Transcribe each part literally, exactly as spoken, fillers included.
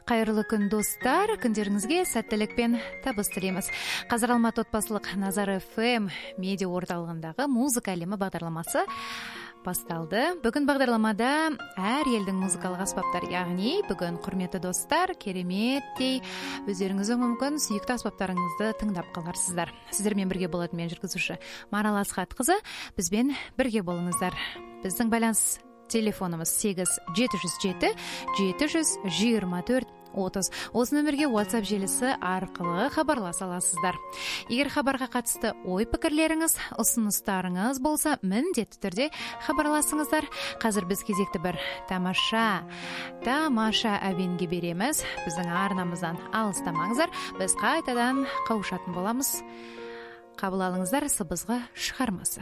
Кайырлы күн достар, күндеріңізге сәттілік пен табыс тілейміз. Қазір Алматы отбасылық Назар эф эм медиа орталығындағы музыка әлемі бағдарламасы басталды. Бүгін бағдарламада әр елдің музыкалық аспаптары, яғни бүгін құрметті достар, кереметтей өздеріңіздің мүмкін сүйікті аспаптарыңызды тыңдап қаларсыздар. Сіздермен бірге болатын мен жүргізуші Марал Асхатқызы. Бізбен бірге болыңыздар. Біздің байланыс телефонымыз сегіз жеті жүз жеті жеті жүз жиырма төрт отыз. Осы нөмерге WhatsApp желісі арқылы хабарласа аласыздар. Егер хабарға қатысты ой пікірлеріңіз, ұсыныстарыңыз болса, міндетті түрде хабарласыңыздар. Қазір біз кезекті бір тамаша, тамаша әуенге береміз. Біздің арнамыздан алыстамаңыздар. Біз қайтадан қауышатын боламыз. Қабыл алыңыздар сыбызғы шығармасы.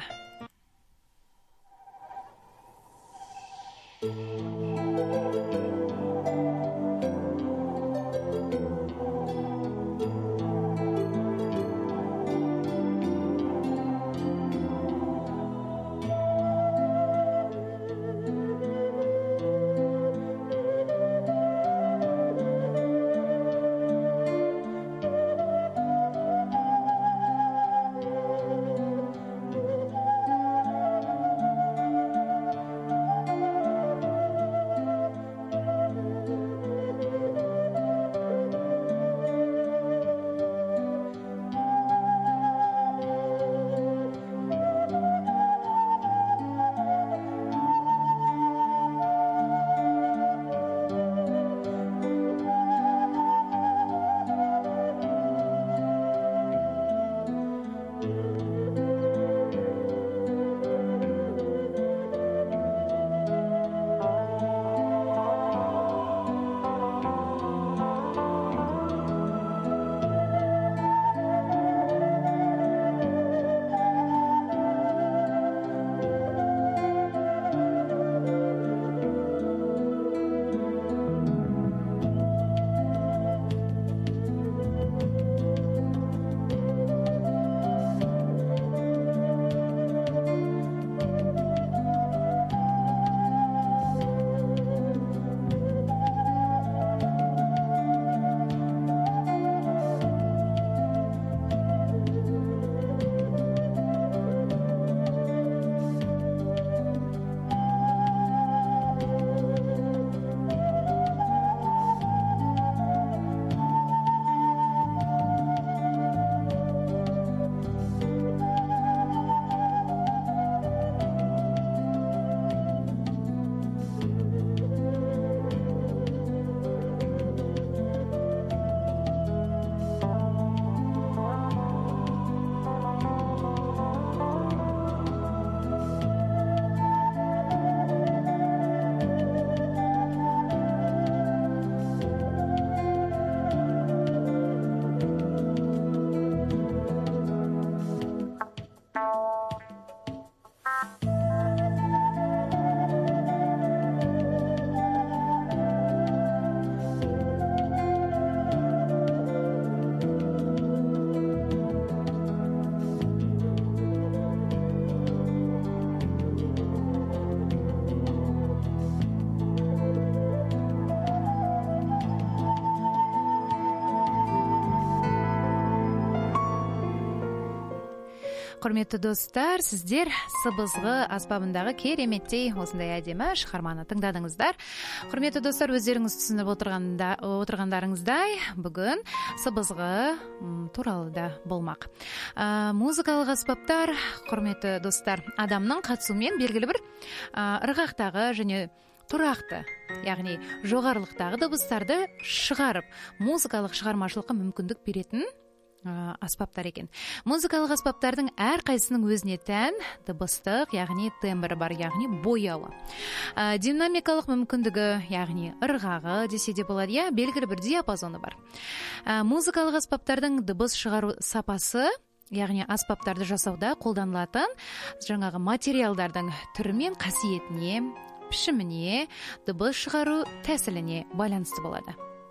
Құрметті достар, сіздер сыбызғы аспабындағы кереметтей осындай әдемі шығарманы тыңдадыңыздар. Құрметті достар, өздеріңіз түсініп отырғанда, отырғандарыңыздай, бүгін сыбызғы туралы да болмақ. Ә, музыкалық аспаптар, құрметті достар, адамның қатысуымен белгілі бір ә, ырғақтағы және тұрақты, яғни жоғарылықтағы дыбыстарды шығарып, музыкалық шығармашылыққа мүмкіндік беретін аспаптар екен. Музыкалық аспаптардың әр қайсының өзіне тән дыбыстық, яғни тембрі бар, яғни бояуы. Ә, динамикалық мүмкіндігі, яғни ырғағы десе де болады, я белгілі бір диапазоны бар. Ә, музыкалық аспаптардың дыбыс шығару сапасы, яғни аспаптарды жасауда қолданылатын жаңағы материалдардың түрі мен қасиетіне, пішіміне, дыбыс шығару тәсіліне байланысты болады.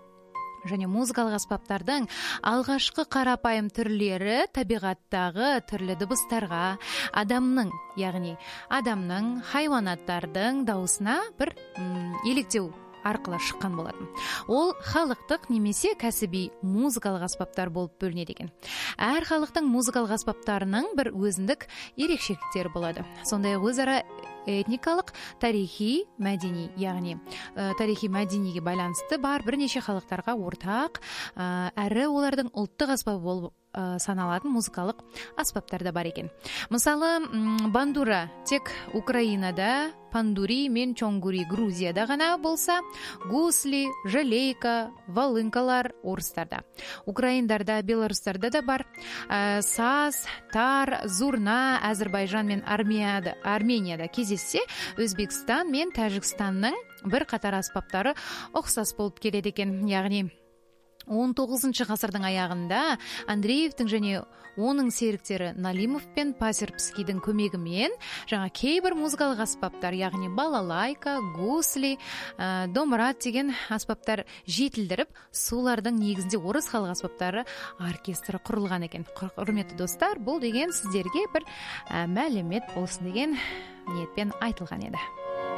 Және музыкалық аспаптардың алғашқы қарапайым түрлері табиғаттағы түрлі дыбыстарға, адамның, яғни адамның, хайуанаттардың дауысына бір м, еліктеу аркылы шыққан болатын. Ол халықтық немесе кәсіби музыкалық аспаптар болып бөлінеді екен. Әр халықтың музыкалық аспаптарының бір өзіндік ерекшеліктері болады. Сондай өзара этникалық, тарихи, мәдени, яғни ә, тарихи мәдениге байланысты бар бірнеше халықтарға ортақ, ә, әрі олардың ұлттық аспабы болып ә, саналатын музыкалық аспаптар да бар екен. Мысалы, бандура тек Украинада, пандури мен чонгури Грузияда ғана болса, гусли, жалейка, волынкалар орыстарда. Украиндарда, белорустарда да бар. Ә, саз, тар, зурна, Әзірбайжан мен Арменияда, Арменияда кездессе, Өзбекстан мен Тәжікстанның бір қатар аспаптары ұқсас болып келеді екен. Яғни он тоғызыншы ғасырдың аяғында Андреевтің және оның серіктері Налимов пен Пасербскийдің көмегімен жаңа кейбір музыкалық аспаптар, яғни балалайка, гусли, ә, домрат деген аспаптар жетілдіріп, солардың негізінде орыс халық аспаптары оркестрі құрылған екен. Құрметті достар, бұл деген сіздерге бір ә, мәлімет болсын деген ниетпен айтылған еді.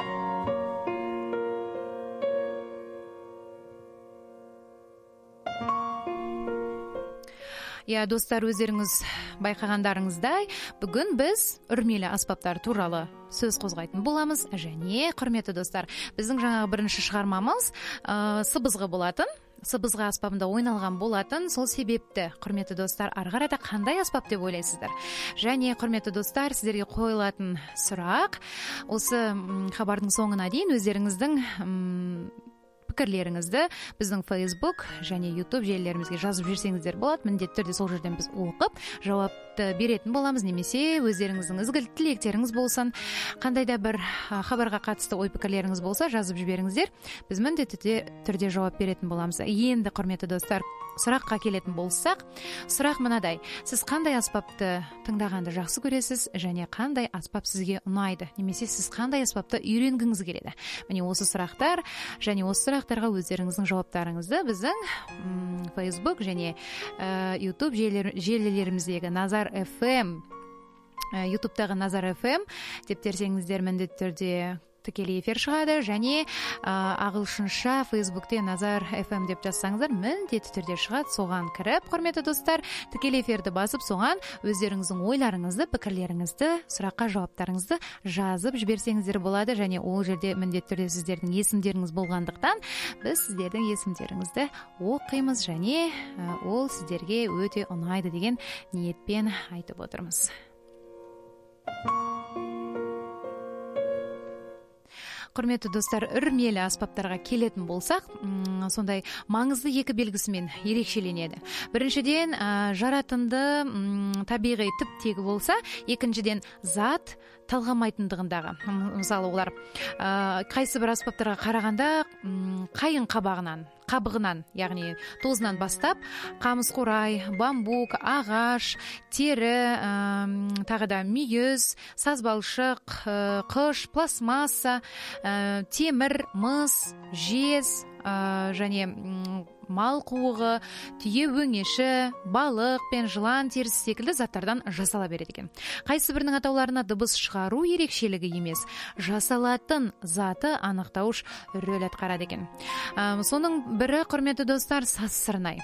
Я, достар, өздеріңіз байқағандарыңыздай, бүгін біз үрмелі аспаптар туралы сөз қозғайтын боламыз. Және, құрметті достар, біздің жаңағы бірінші шығармамыз ә, сыбызғы болатын. Сыбызғы аспабында ойналған болатын. Сол себепті, құрметті достар, арғарада қандай аспап деп ойлайсыздар? Және, құрметті достар, сіздерге қойылатын сұрақ, осы м, хабардың соңына дейін өздеріңіздің м, пікірлеріңізді біздің Facebook және YouTube желілерімізге жазып жүрсеңіздер болады. Міндетті түрде сол жерден біз оқып жауапты беретін боламыз, немесе өздеріңіздің ізгілік тілектеріңіз болсын, қандай да бір хабарға қатысты ой пікірлеріңіз болса жазып жіберіңіздер. Біз міндетті түрде жауап беретін боламыз. Енді, құрметті достар, сұраққа келетін болсақ, сұрақ мынадай: сіз қандай аспапты тыңдағанды жақсы көресіз және қандай аспап сізге ұнайды, немесе сіз қандай аспапты үйренгіңіз келеді? Міне осы сұрақтар және осы сұрақтарға өздеріңіздің жауаптарыңызды біздің м, Facebook және ә, YouTube желілер, желілеріміздегі Назар эф эм, ә, YouTube'тағы Назар эф эм деп терсеңіздер міндетті түрде тікелей эфир шығады, және ә, ағылшынша Facebook'те Назар эф эм деп жазсаңыздар міндетті түрде шығады. Соған кіріп, құрметті достар, тікелей эфирді басып, соған өздеріңіздің ойларыңызды, пікірлеріңізді, сұраққа жауаптарыңызды жазып жіберсеңіздер болады. Және ол жерде міндетті түрде сіздердің есімдеріңіз болғандықтан біз сіздердің есімдеріңізді оқимыз, және ә, ол сіздерге өте ұнайды деген ниетпен айтып отырмыз. Құрметті достар, үрмелі аспаптарға келетін болсақ, сондай маңызды екі белгісімен ерекшеленеді. Біріншіден, жаратынды табиғи типтегі болса, екіншіден зат талғамайтындығындағы. Мысалы, олар қайсы бір аспаптарға қарағанда қайың қабағынан, қабығынан, яғни тозынан бастап, қамыс қурай, бамбук, ағаш, тері, ә, тағы да мүйіз, сазбалшық, ә, қыш, пластмасса, ә, темір, мыс, жез, ә, және мал қуығы, түйе өңеші, балық пен жылан терісі секілді заттардан жасала береді екен. Қайсы бірінің атауларына дыбыс шығару ерекшелігі емес, жасалатын заты анықтауыш рөл атқарады екен. Ә, соның бірі, құрметті достар, сазсырнай.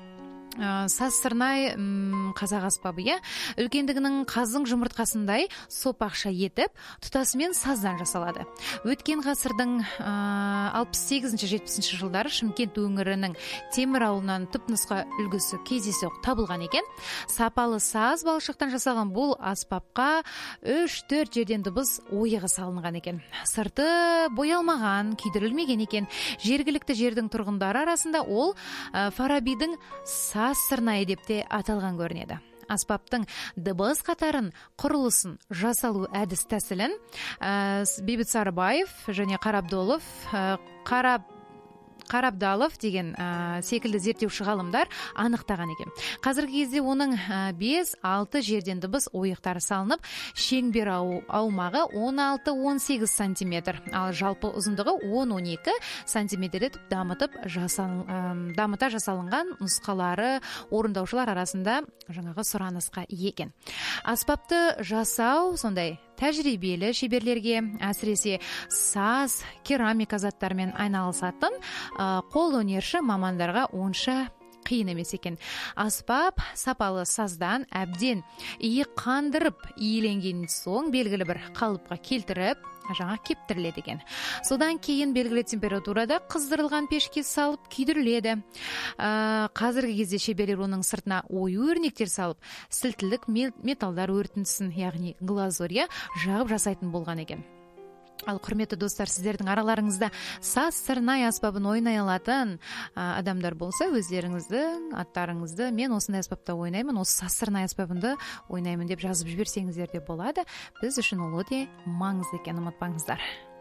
Сазсырнай қазақ аспабы, иә, үлкендігінің қаздың жұмыртқасындай сопақша етіп, тұтасымен саздан жасалады. Өткен ғасырдың алпыс сегізінші жетпісінші жылдары Шымкент өңірінің Темір ауылынан түпнұсқа үлгісі кездейсоқ табылған екен. Сапалы саз балшықтан жасалған бұл аспапқа үш төрт жерден дыбыс ойығы салынған екен. Сырты боялмаған, күйдірілмеген екен. Жергілікті жердің тұрғындары арасында ол Фарабидің саз-сырнайы деп те аталған көрінеді. Аспаптың дыбыс қатарын, құрылысын, жасалу әдіс тәсілін ә, Бейбіт Сарыбаев және Қарабдолов, ә, Қараб Қарабдалов деген ә, секілді зерттеуші ғалымдар анықтаған екен. Қазіргі кезде оның бес алты жерден дыбыс ойықтары салынып, шеңбер аумағы он алты он сегіз сантиметр, ал жалпы ұзындығы он он екі сантиметр етіп дамытып жасал, ә, дамыта жасалынған нұсқалары орындаушылар арасында жаңағы сұранысқа екен. Аспапты жасау сондай тәжірибелі шеберлерге, әсіресе саз, керамика заттарымен айналысатын қол өнерші мамандарға онша қиын емес екен. Аспап сапалы саздан әбден иі қандырып иеленген соң белгілі бір қалыпқа келтіріп жаңа кептіріледі екен. Содан кейін белгілі температурада қыздырылған пешке салып күйдіріледі. Ә, қазіргі кезде шеберлер оның сыртына ою өрнектер салып, сілтілік металдар өртінсін, яғни глазурья жағып жасайтын болған екен. Ал құрметті достар, сіздердің араларыңызда саз сырнай аспабын ойнай алатын адамдар болса, өздеріңіздің аттарыңызды мен осындай аспапта ойнаймын, осы саз сырнай аспабында ойнаймын деп жазып жіберсеңіздер де болады. Біз үшін ол өте маңызды екенін ұмытпаңыздар.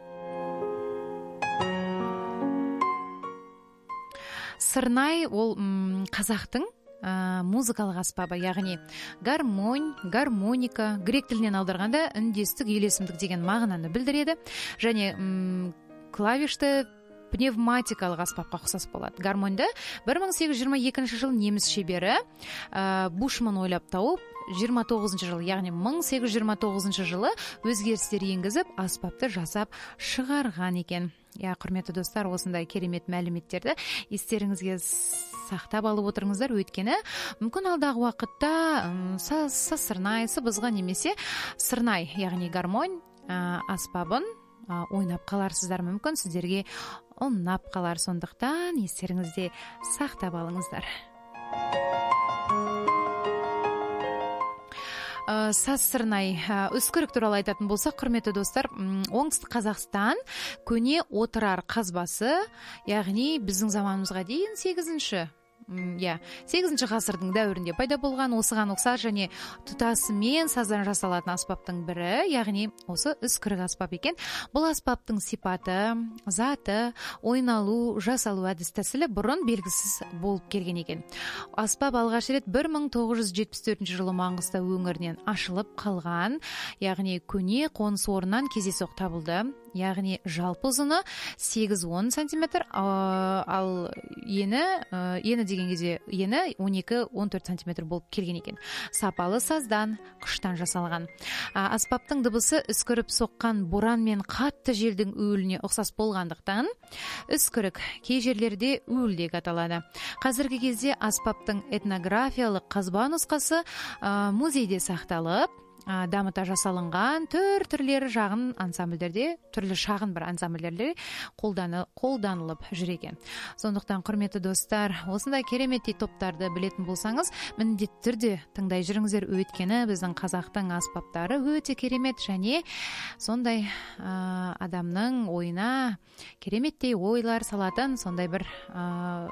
Сырнай ол м, қазақтың Ә, музыкалық аспабы, яғни гармонь, гармоника, грек тілінен аударғанда үндестік, үйлесімдік деген мағынаны білдіреді, және м, клавишті пневматикалық аспапқа ұқсас болады. Гармоньды бір мың сегіз жүз жиырма екінші жыл неміс шебері ә, Бушман ойлап тауып, жиырма тоғызыншы жыл, яғни мың сегіз жүз жиырма тоғызыншы жылы өзгерістер енгізіп, аспапты жасап шығарған екен. Я, құрметті достар, осындай керемет мәліметтерді естеріңізге сақтап алып отырыңыздар, өйткені мүмкін алдағы уақытта саз сырнай, сыбызғы немесе сырнай, яғни гармонь ә, аспабын ә, ойнап қаларсыздар, мүмкін сіздерге ұнап қалар, сондықтан естеріңізде сақтап алыңыздар. Саз сырнай үскірік туралы айтатын болсақ, құрметті достар, оңтүстік Қазақстан көне отырар қазбасы, яғни біздің заманымызға дейін сегізінші Я, сегізінші ғасырдың дәуірінде пайда болған, осыған ұқсас және тұтасымен саздан жасалатын аспаптың бірі, яғни осы үскірік аспап екен. Бұл аспаптың сипаты, заты, ойналу, жасалу әдіс тәсілі бұрын белгісіз болып келген екен. Аспап алғаш рет бір мың тоғыз жүз жетпіс төртінші жылы Маңғыстау өңірінен ашылып қалған, яғни көне қоныс орнынан кездейсоқ табылды. Яғни жалпы ұзыны сегіз он сантиметр, ал ені, ені деген кезде ені он екі он төрт сантиметр болып келген екен. Сапалы саздан, қыштан жасалған. Аспаптың дыбысы үскіріп соққан боран мен қатты желдің уіліне ұқсас болғандықтан үскірік кей жерлерде уіл деп аталады. Қазіргі кезде аспаптың этнографиялық қазба нұсқасы музейде сақталып, дамыта жасалынған түр түрлері жағын ансамбльдерде, түрлі шағын бір ансамбльдерде қолданы, қолданылып жүр екен. Сондықтан, құрметті достар, осындай кереметтей топтарды білетін болсаңыз, міндетті түрде тыңдай жүріңіздер, өйткені біздің қазақтың аспаптары өте керемет, және сондай ә, адамның ойына кереметтей ойлар салатын сондай бір ә,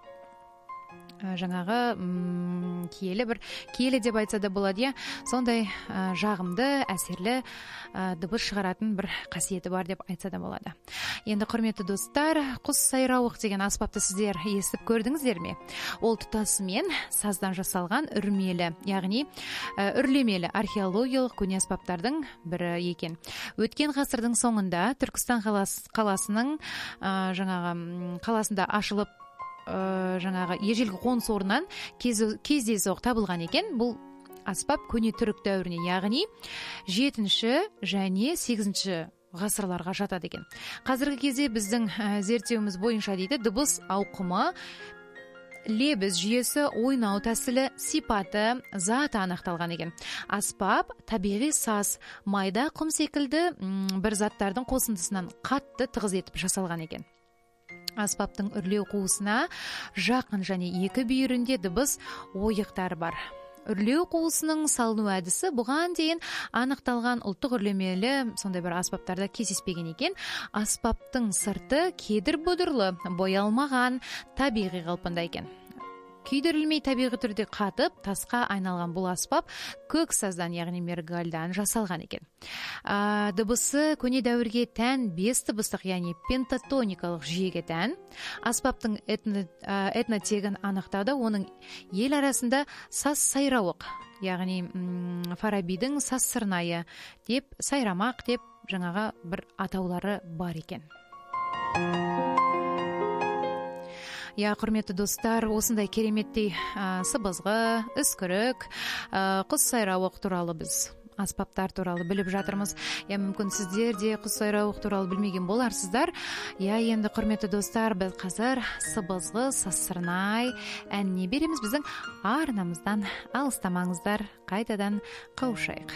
жаңағы м, киелі бір киелі деп айтса да болады, иә, сондай ә, жағымды, әсерлі ә, дыбыс шығаратын бір қасиеті бар деп айтса да болады. Енді, құрметті достар, құс сайрауық деген аспапты сіздер естіп көрдіңіздер ме? Ол тұтасымен саздан жасалған үрлемелі, яғни ә, үрлемелі археологиялық көне аспаптардың бірі екен. Өткен ғасырдың соңында Түркістан қалас, қаласының ә, жаңағы қаласында ашылып Ә, жаңағы ежелгі қоныс орнынан кездейсоқ табылған екен. Бұл аспап көне түрік дәуіріне, яғни жетінші және сегізінші ғасырларға жатады екен. Қазіргі кезде біздің ә, зерттеуіміз бойынша дейді, дыбыс ауқымы, лебіз жүйесі, ойнау тәсілі, сипаты, заты анықталған екен. Аспап табиғи саз, майда құм секілді м, бір заттардың қосындысынан қатты тығыз етіп жасалған екен. Аспаптың үрлеу қуысына жақын және екі бүйірінде дыбыс ойықтары бар. Үрлеу қуысының салыну әдісі бұған дейін анықталған ұлттық үрлемелі сондай бір аспаптарда кездеспеген екен. Аспаптың сырты кедір бұдырлы, боялмаған, табиғи қалпында екен. Күйдірілмей табиғи түрде қатып, тасқа айналған бұл аспап көк саздан, яғни мергальдан жасалған екен. А, дыбысы көне дәуірге тән бес дыбыстық, яғни пентатоникалық жүйеге тән. Аспаптың этно, этнотегін анықтауда оның ел арасында саз сайрауық, яғни м, Фарабидің саз сырнайы деп, сайрамақ деп жаңаға бір атаулары бар екен. Я, құрметті достар, осындай кереметтей ә, сыбызғы, үскірік, ә, құс сайрауық туралы біз аспаптар тууралуу билип жатырмыз. Я мүмкүн сиздер де куз сайрабык тууралуу билмеген боларсыздар. Я эми курметтүү достор, биз азыр сыбызгы сасырнай әніне беремиз. Биздин арнамыздан алыстамаңыздар, кайтадан кабышайык.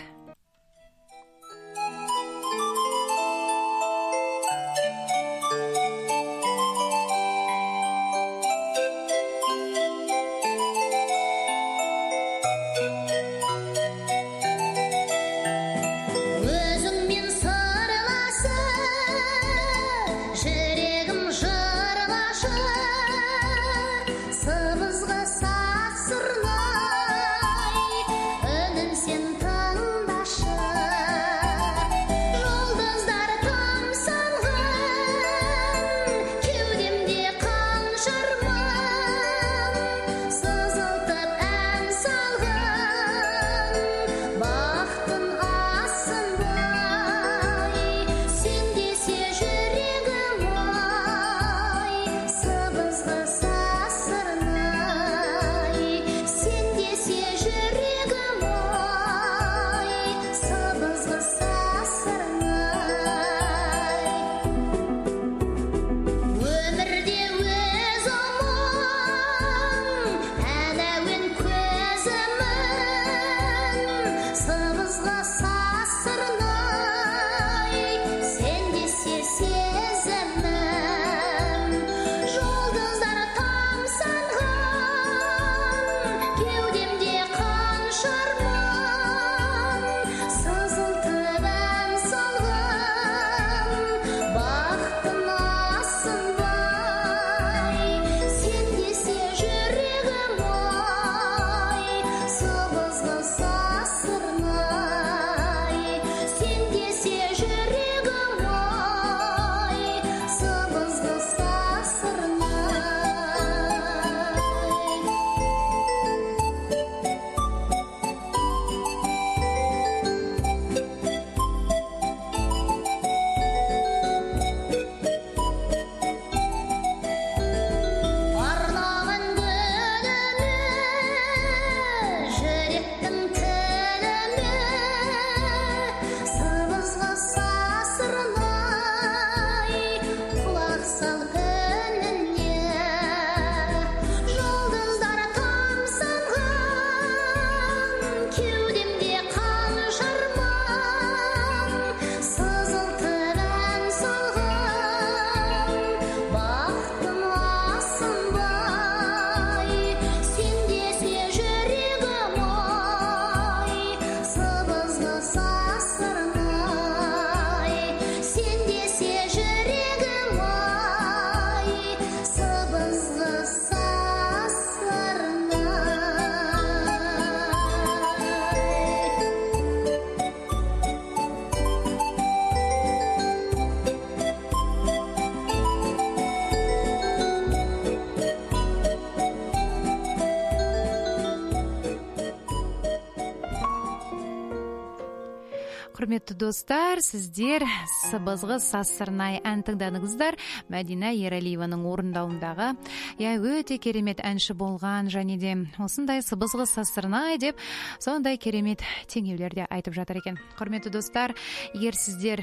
Құрметті достар, сіздер сыбызғы сасырнай ән тыңдадыңыздар. Мәдина Ералиеваның орындауындағы. Я өте керемет әнші болған, және де осындай сыбызғы сасырнай деп сондай керемет теңеулерде айтып жатыр екен. Құрметті достар, егер сіздер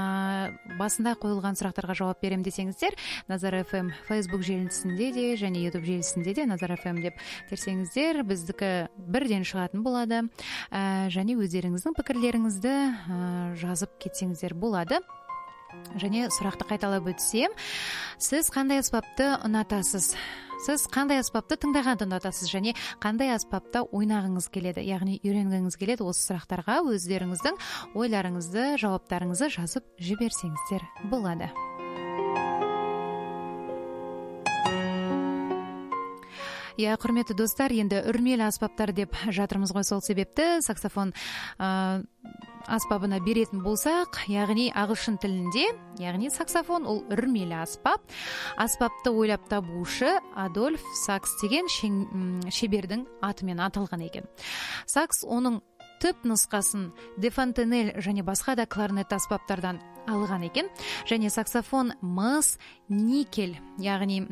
ә, басында қойылған сұрақтарға жауап берем десеңіздер, Назар эф эм Facebook желісінде де және YouTube желісінде де Назар эф эм деп терсеңіздер, біздікі бірден шығатын болады. Ә, және өздеріңіздің пікірлеріңізді жазып кетсеңіздер болады. Және сұрақты қайталап өтсем, сіз қандай аспапты ұнатасыз? Сіз қандай аспапты тыңдағанды ұнатасыз және қандай аспапта ойнағыңыз келеді, яғни үйренгіңіз келеді? Осы сұрақтарға өздеріңіздің ойларыңызды, жауаптарыңызды жазып жіберсеңіздер болады. Я, құрметті достар, енді үрмелі аспаптар деп жатырмыз ғой, сол себепті саксофон ә, аспабына беретін болсақ, яғни ағылшын тілінде, яғни саксофон ол үрмелі аспап. Аспапты ойлап табушы Адольф Сакс деген шебердің атымен аталған екен. Сакс оның түп нұсқасын Дефонтенель және басқа да кларнет аспаптардан алған екен. Және саксофон мыс, никель, яғни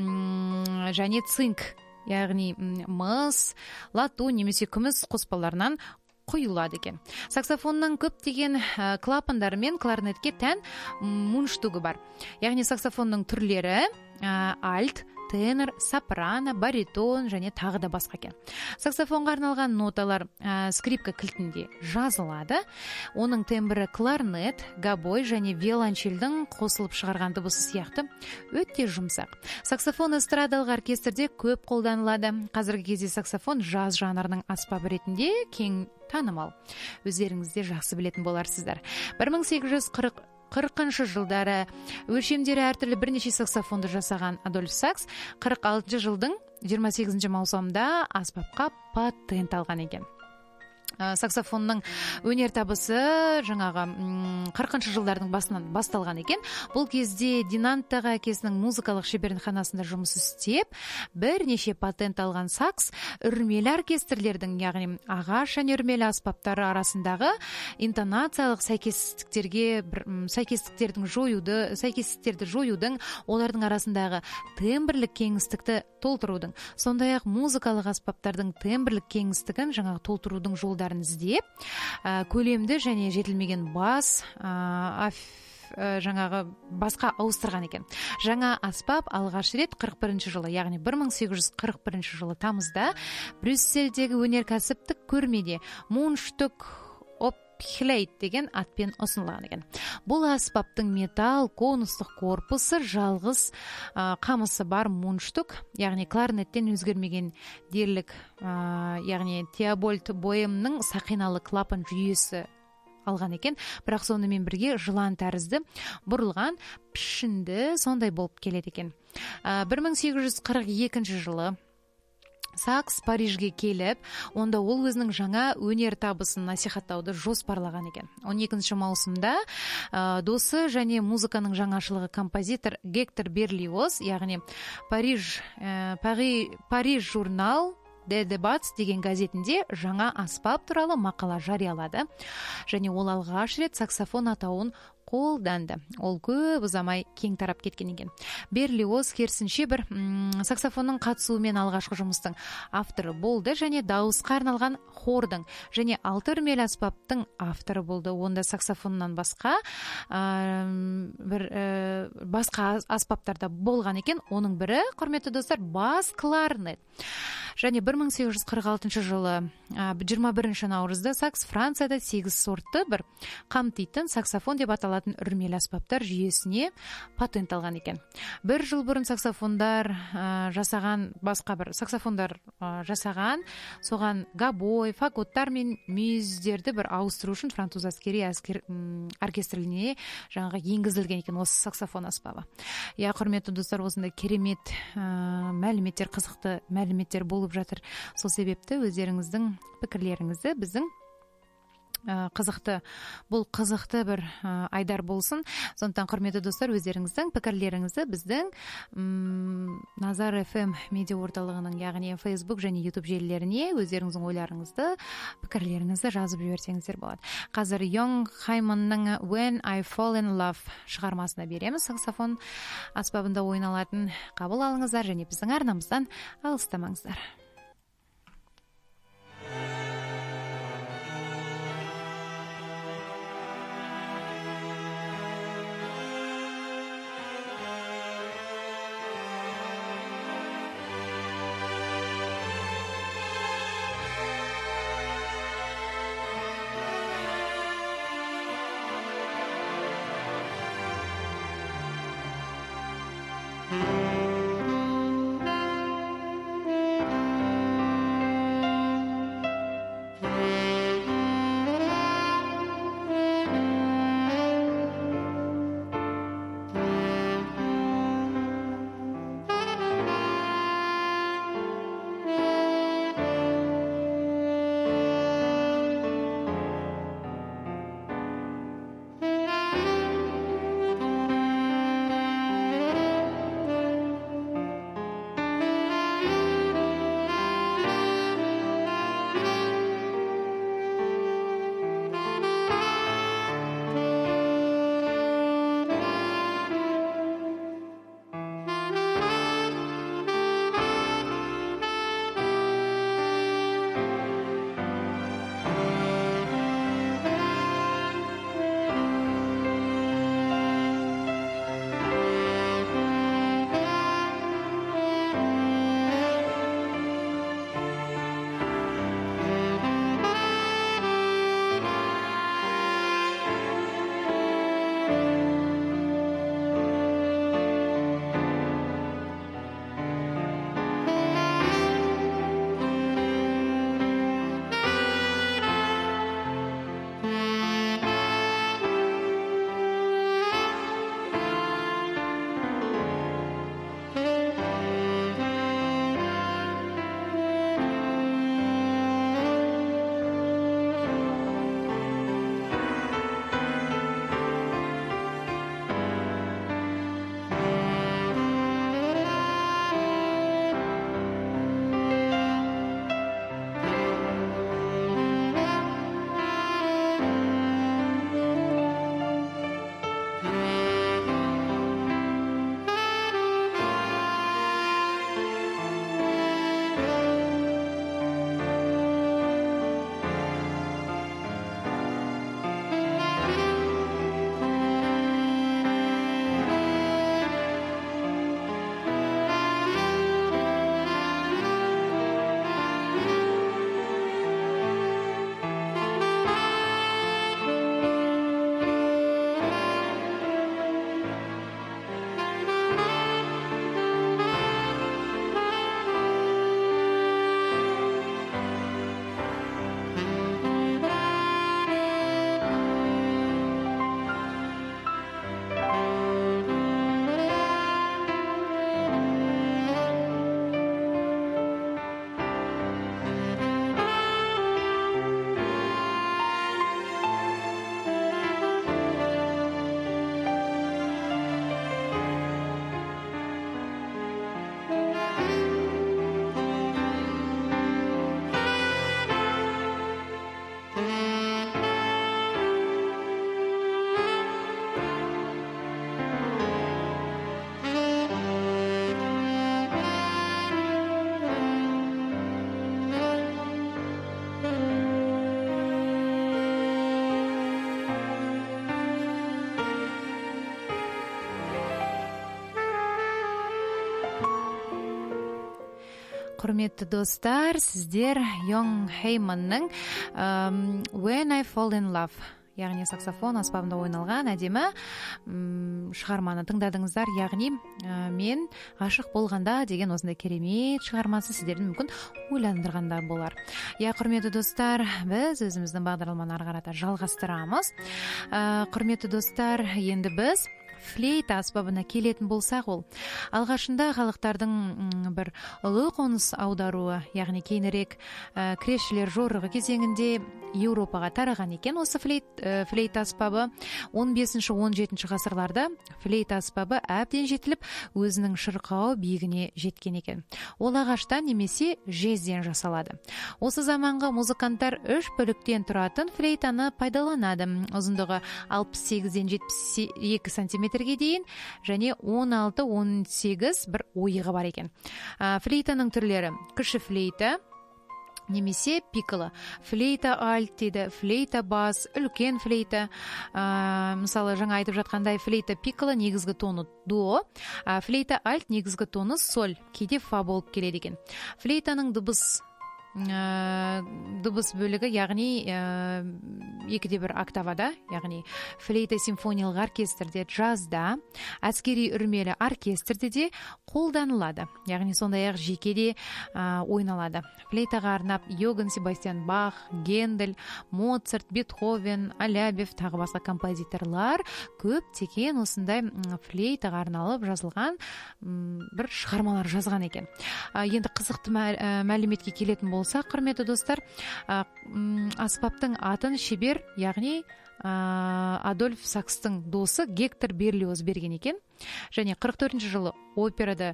және цинк, яғни мыс, латунь немесе күміс қоспаларынан құйылады екен. Саксофонның көптеген клапандары мен кларнетке тән мундштугы бар. Яғни саксофонның түрлері альт, тенор, сопрано, баритон және тағы да басқа екен. Саксофонға арналған ноталар ә, скрипка кілтінде жазылады. Оның тембрі кларнет, габой және виолончельдің қосылып шығарған дыбысы сияқты өте жұмсақ. Саксофон эстрадалық оркестрде көп қолданылады. Қазіргі кезде саксофон жаз жанрының аспабы ретінде кең танымал. Өздеріңізде жақсы білетін боларсыздар. бір мың сегіз жүз қырқыншы жылдары өлшемдері әртүрлі бірнеше саксофонды жасаған Адольф Сакс қырық алтыншы жылдың жиырма сегізінші маусымында аспапқа патент алған екен. Саксофонның өнер табысы жаңағы қырқыншы жылдардың басынан басталған екен. Бұл кезде Динанттағы әкесінің музыкалық шеберханасында жұмыс істеп, бірнеше патент алған Сакс үрмелі оркестрлердің, яғни ағаш және үрмелі аспаптары арасындағы интонациялық сәйкестіктерге сәйкестіктердің жоюды, сәйкестіктерді жоюдың, олардың арасындағы тембрлік кеңістікті толтырудың, сондай-ақ музыкалық аспаптардың тембрлік кеңістігін жаңағы толтырудың жолдарын іздеп, көлемді және жетілмеген бас жаңағы басқа ауыстырған екен. Жаңа аспап алғаш рет қырық бірінші жылы, яғни бір мың сегіз жүз қырық бірінші жылы тамызда Брюссельдегі өнеркәсіптік көрмеде мундштук Хлейт деген атпен ұсынылған екен. Бұл аспаптың металл конустық корпусы жалғыз ә, қамысы бар мундштук, яғни кларнеттен өзгермеген дерлік, ә, яғни Теобольд Боемның сақиналы клапан жүйесі алған екен. Бірақ сонымен бірге жылан тәрізді бұрылған пішінді сондай болып келеді екен. Ә, бір мың сегіз жүз қырық екінші жылы Сакс Парижге келіп, онда ол өзінің жаңа өнер табысын насихаттауды жоспарлаған екен. он екінші маусымда ә, досы және музыканың жаңашылығы композитор Гектор Берлиоз, яғни Париж, ә, Пари, Париж журнал Де Дебатс деген газетінде жаңа аспап туралы мақала жариялады. Және ол алғаш рет саксофон атауын қолданды. Ол көп ұзамай кең тарап кеткен екен. Берлиоз керісінше бір м- саксофонның қатысуымен алғашқы жұмыстың авторы болды және дауысқа арналған хордың және алты үрмелі аспаптың авторы болды. Онда саксофоннан басқа ә, бір ә, басқа аспаптарда болған екен. Оның бірі, құрметті достар, бас кларнет. Және бір мың сегіз жүз қырық алтыншы жылы жиырма бірінші наурызда Сакс Францияда сегіз сортты бір қамтитын саксофон деп аталатын үрмелі аспаптар жүйесіне патент алған екен. Бір жыл бұрын саксофондар ә, жасаған, басқа бір саксофондар ә, жасаған, соған габой, фаготтар мен мүйіздерді бір ауыстыру үшін француз әскери әскер оркестріне жаңағы енгізілген екен осы саксофон аспабы. Я, құрметті достар, осындай керемет ә, мәліметтер, қызықты мәліметтер болып жатыр. Сол себепті өздеріңіздің пікірлеріңізді біздің ә, қызықты, бұл қызықты бір ә, айдар болсын. Сондықтан, құрметті достар, өздеріңіздің пікірлеріңізді біздің м, Назар эф эм медиа орталығының, яғни Facebook және YouTube желілеріне өздеріңіздің ойларыңызды, пікірлеріңізді жазып жіберсеңіздер болады. Қазір Йонг Хайманның When I Fall in Love шығармасына береміз. Саксофон аспабында ойналатын, қабыл алыңыздар және біздің арнамыздан алыстамаңыздар. Құрметті достар, сіздер Йонг Хейманның When I Fall in Love, яғни саксофон аспабында ойналған әдемі шығарманы тыңдадыңыздар. Яғни мен ғашық болғанда деген осындай керемет шығармасы сіздерді мүмкін ойландырғанда болар. Я, құрметті достар, біз өзіміздің бағдарламаны ары қарата жалғастырамыз. Құрметті достар, енді біз флейта аспабына келетін болсақ, ол алғашында халықтардың бір ұлы қоныс аударуы, яғни кейінірек крешілер жорығы кезеңінде Еуропаға тараған екен. Осы флейта аспабы он бесінші он жетінші ғасырларда флейта аспабы әбден жетіліп, өзінің шырқау биігіне жеткен екен. Ол ағаштан немесе жезден жасалады. Осы заманғы музыканттар үш бөліктен тұратын флейтаны пайдаланады. Ұзындығы алпыс сегізден жетпіс екі сантиметрге дейін және он алты он сегіз бір ойығы бар екен. Флейтаның түрлері: кіші флейта немесе пикколо, флейта альт дейді, флейта бас, үлкен флейта. Ә, мысалы, жаңа айтып жатқандай, флейта пикколо негізгі тоны до, ә, флейта альт негізгі тоны соль, кейде фа болып келеді екен. Флейтаның дыбыс ә, дыбыс бөлігі, яғни ә, екіде бір октавада, яғни флейта симфониялық оркестрде, джазда, әскери үрмелі оркестрде де қолданылады. Яғни сондай-ақ жекеде ә, ойналады. Флейтаға арнап Йоганн Себастьян Бах, Гендель, Моцарт, Бетховен, Алябьев тағы басқа композиторлар көптеген осындай флейтаға арналып жазылған бір шығармалар жазған екен. Ә, енді қызықты мәліметке келетін болса, құрметті достар, аспаптың атын шебер, яғни Адольф Сакстың досы Гектор Берлиоз берген екен. Және қырық төртінші жылы операда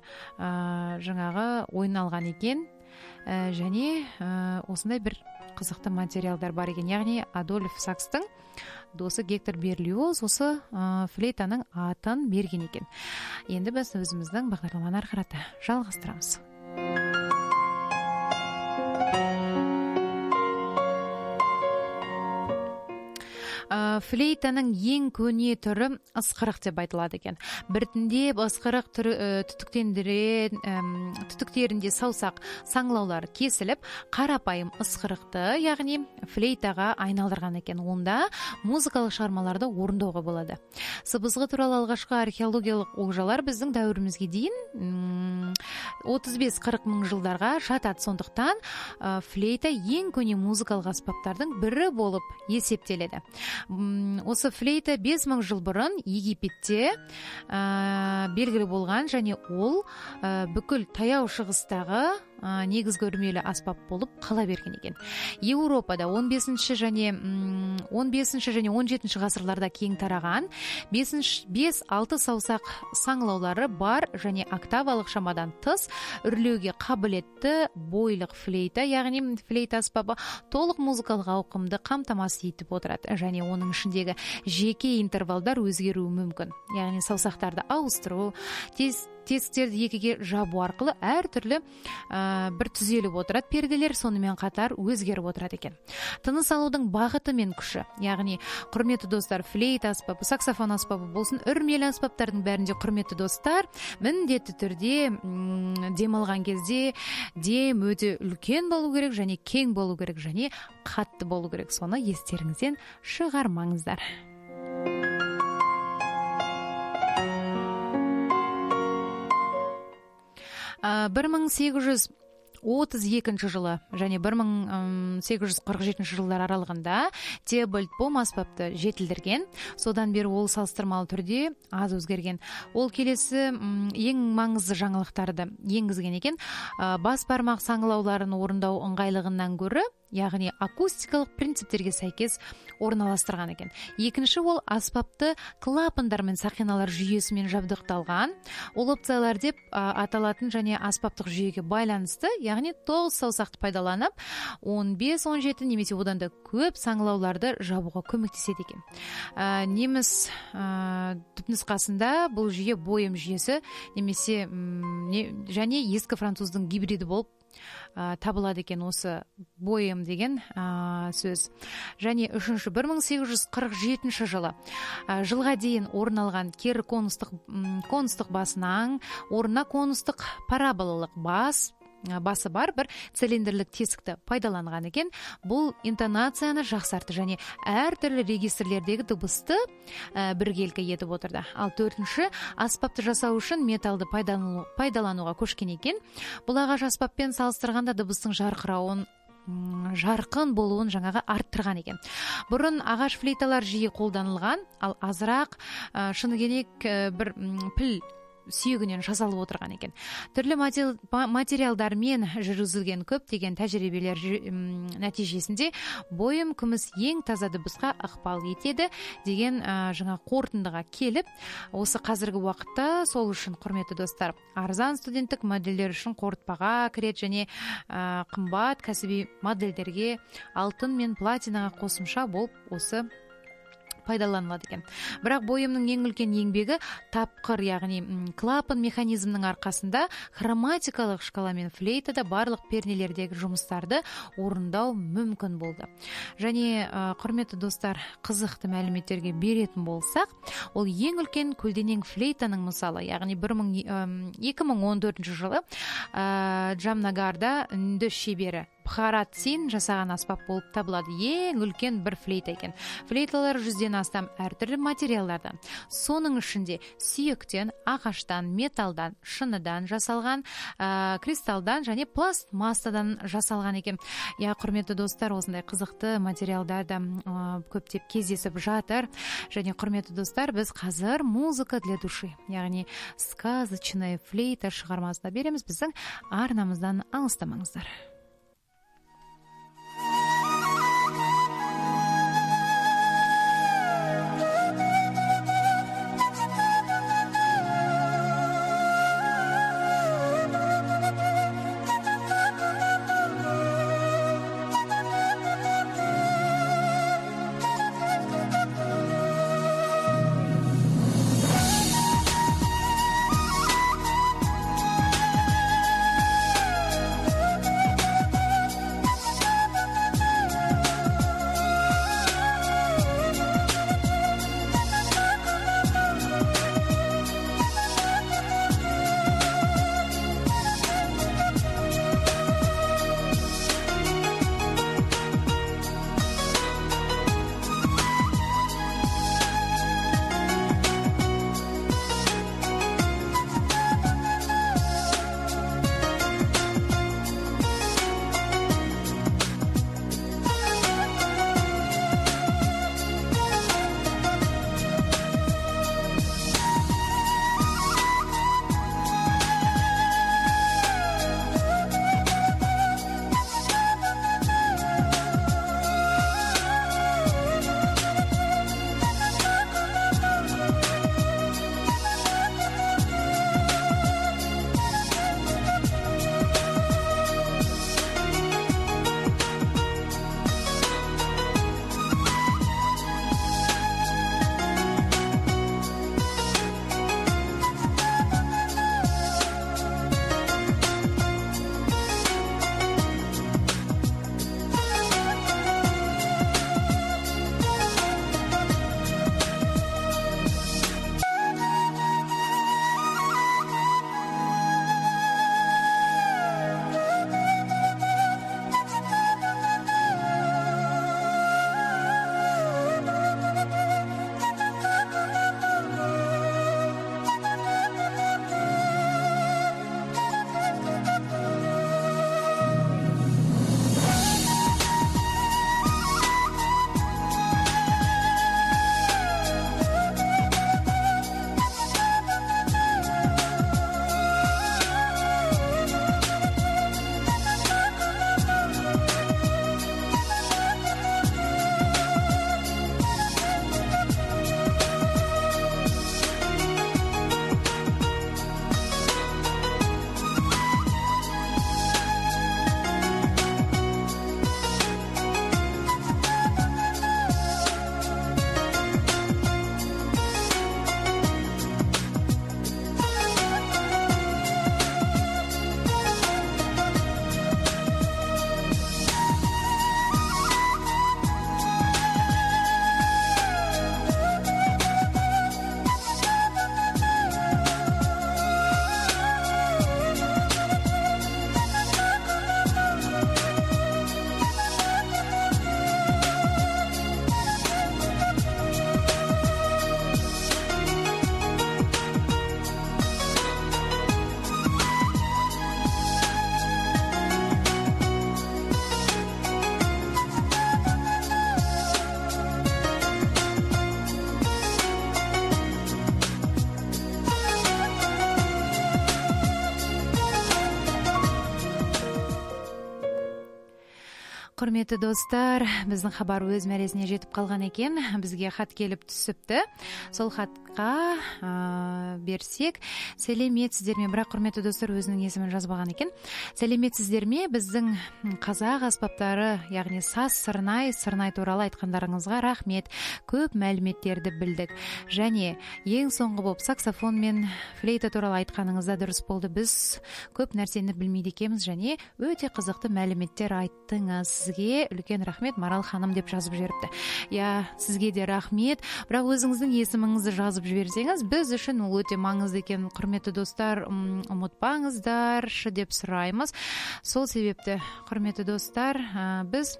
жаңағы ойналған екен. Және осындай бір қызықты материалдар бар екен. Яғни Адольф Сакстың досы Гектор Берлиоз осы флейтаның атын берген екен. Енді біз өзіміздің бағдарламаны ары қарата жалғастырамыз. Флейтаның ең көне түрі ысқырық деп айтылады екен. Біртіндеп ысқырық түтіктерінде саусақ саңлаулары кесіліп, қарапайым ысқырықты, яғни флейтаға айналдырған екен. Онда музыкалық шығармаларды орындауға болады. Сыбызғы туралы алғашқы археологиялық олжалар біздің дәуірімізге дейін отыз бес қырық мың жылдарға жатады. Сондықтан флейта ең көне музыкалық аспаптардың бірі болып есептеледі. Осы флейта бес мың жыл бұрын Египетте ә, белгілі болған, және ол ә, бүкіл таяу шығыстағы ә, негізгі үрмелі аспап болып қала берген екен. Еуропада он бесінші және он бесінші және он жетінші ғасырларда кең тараған бес алты саусақ саңлаулары бар және октавалық шамадан тыс үрлеуге қабілетті бойлық флейта, яғни флейта аспабы толық музыкалық ауқымды қамтамасыз етіп отырады, және оның ішіндегі жеке интервалдар өзгеруі мүмкін. Яғни саусақтарды ауыстыру, тез тесіктерді екіге жабу арқылы әр түрлі ә, бір түзеліп отырады. Перделер сонымен қатар өзгеріп отырады екен. Тыныс алудың бағыты мен күші, яғни құрметті достар, флейта аспабы, саксофон аспабы болсын, үрмелі аспаптардың бәрінде, құрметті достар, міндетті түрде демалған кезде дем өте үлкен болу керек, және кең болу керек, және қатты болу керек. Соны естеріңізден шығармаңыздар. бір мың сегіз жүз отыз екінші жылы және бір мың сегіз жүз қырық жетінші жылдар аралығында Теобальд Бом аспапты жетілдірген. Содан бері ол салыстырмалы түрде аз өзгерген. Ол келесі ең маңызды жаңалықтарды енгізген екен. Бас бармақ саңылауларын орындау ыңғайлығынан гөрі, яғни акустикалық принциптерге сәйкес орналастырған екен. Екінші, ол аспапты клапандар мен сақиналар жүйесімен жабдықталған. Ол опциялар деп аталатын және аспаптық жүйеге байланысты, яғни тоғыз саусақты пайдаланып, он бес он жеті немесе одан да көп саңылауларды жабуға көмектеседі екен. Ә, неміс ә, түпнұсқасында бұл жүйе бойым жүйесі немесе не, және ескі француздың гибриді болып ә, табылады екен осы бойым деген ә, сөз. Және үшінші, бір мың сегіз жүз қырық жетінші жылы ә, жылға дейін орын алған кері конустық, конустық басынан орнына конустық параболалық бас басы бар бір цилиндрлік тесікті пайдаланған екен. Бұл интонацияны жақсартты және әртүрлі регистрлердегі дыбысты біркелкі етіп отырды. Ал төртінші, аспапты жасау үшін металлды пайдалану, пайдалануға көшкен екен. Бұл ағаш аспаппен салыстырғанда дыбыстың жарқырауын жарқын болуын жаңағы арттырған екен. Бұрын ағаш флейталар жиі қолданылған, ал азырақ шыны керек бір піл сүйегінен жасалып отырған екен. Түрлі материалдармен жүргізілген көптеген тәжірибелер нәтижесінде бойым күміс ең таза дыбысқа ықпал етеді деген жаңа қорытындыға келіп, осы қазіргі уақытта сол үшін, құрметті достар, арзан студенттік модельдер үшін қорытпаға кіреді және қымбат кәсіби модельдерге алтын мен платинаға қосымша болып осы пайдаланылады екен. Бірақ бойымның ең үлкен еңбегі тапқыр, яғни клапан механизмінің арқасында хроматикалық шкала мен флейтада барлық пернелердегі жұмыстарды орындау мүмкін болды. Және құрметті достар, қызықты мәліметтерге беретін болсақ, ол ең үлкен көлденең флейтаның мысалы, яғни екі мың он төртінші жылы Джамнагарда үнді шебері Бхарат Син жасаған аспап болып табылады. Ең үлкен бір флейта екен. Флейталар жүзден астам әртүрлі материалдардан, соның ішінде сүйектен, ағаштан, металдан, шыныдан жасалған, ә, кристалдан және пластмассадан жасалған екен. Я, құрметті достар, осындай қызықты материалдарда ә, көптеп кездесіп жатыр. Және құрметті достар, біз қазір музыка для души, яғни сказочная флейта шығармасына береміз. Біздің арнамыздан алыстамаңыздар. Құрметті достар, біздің хабар өз мәресіне жетіп қалған екен. Бізге хат келіп түсіпті. Сол хатқа ә, берсек, сәлеметсіздер ме, бірақ құрметті достар өзінің есімін жазбаған екен. Сәлеметсіздер ме, біздің қазақ аспаптары, яғни саз, сырнай, сырнай туралы айтқандарыңызға рахмет. Көп мәліметтерді білдік. Және ең соңғы болып саксофон мен флейта туралы айтқаныңызда дұрыс болды. Біз көп нәрсені білмейді екенбіз және өте қызықты мәліметтер айттыңыз. Сізге үлкен рахмет, Марал ханым деп жазып жіберіпті. Я, сізге де рахмет. Бірақ өзіңіздің есіміңізді жазып жіберсеңіз, біз үшін ол өте маңызды екен. Құрметті достар, ұмытпаңыздаршы деп сұраймыз. Сол себепті, құрметті достар, біз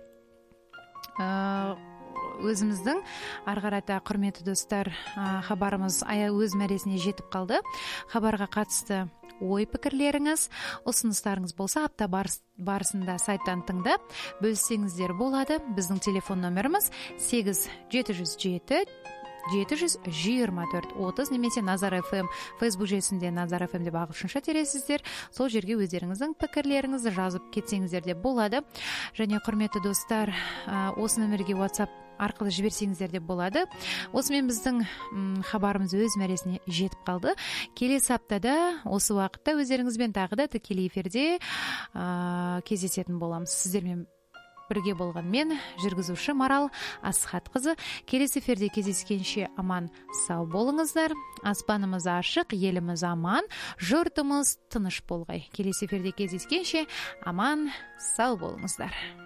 өзіміздің арғарата құрметті достар хабарымыз ая өз мәресіне жетіп қалды. Хабарға қатысты ой пікірлеріңіз, ұсыныстарыңыз болса апта барысында сайттан тыңдап бөліссеңіздер болады. Біздің телефон нөміріміз сегіз жеті жүз жеті жеті жүз жиырма төрт отыз немесе Назар эф эм фейсбук желісінде Назар эф эм деп ағылшынша тересіздер. Сол жерге өздеріңіздің пікірлеріңізді жазып кетсеңіздер де болады. Және құрметті достар, осы нөмірге WhatsApp арқылы жіберсеңіздер де болады. Осымен біздің м, хабарымыз өз мәресіне жетіп қалды. Келесі аптада осы уақытта өздеріңізбен тағы да тікелей эфирде ә, кездесетін боламыз. Сіздермен бірге болған мен, жүргізуші Марал Асхатқызы. Келесі эфирде кездескенше аман сау болыңыздар. Аспанымыз ашық, еліміз аман, жұртымыз тыныш болғай. Келесі эфирде кездескенше аман сау болыңыздар.